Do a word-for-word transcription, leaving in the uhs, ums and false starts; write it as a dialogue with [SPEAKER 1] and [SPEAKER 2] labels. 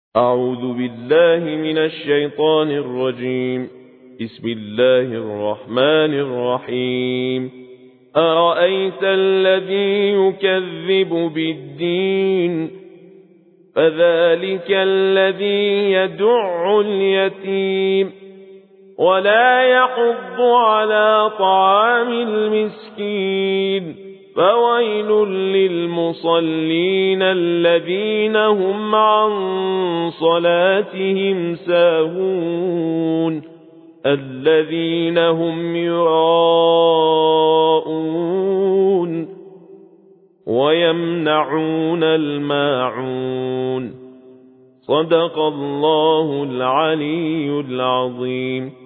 [SPEAKER 1] أعوذ بالله من الشيطان الرجيم. بسم الله الرحمن الرحيم. أرأيت الذي يكذب بالدين فذلك الذي يدع اليتيم ولا يحض على طعام المسكين فويل للمصلين الذين هم عن صلاتهم ساهون الذين هم يراءون ويمنعون الماعون. صدق الله العلي العظيم.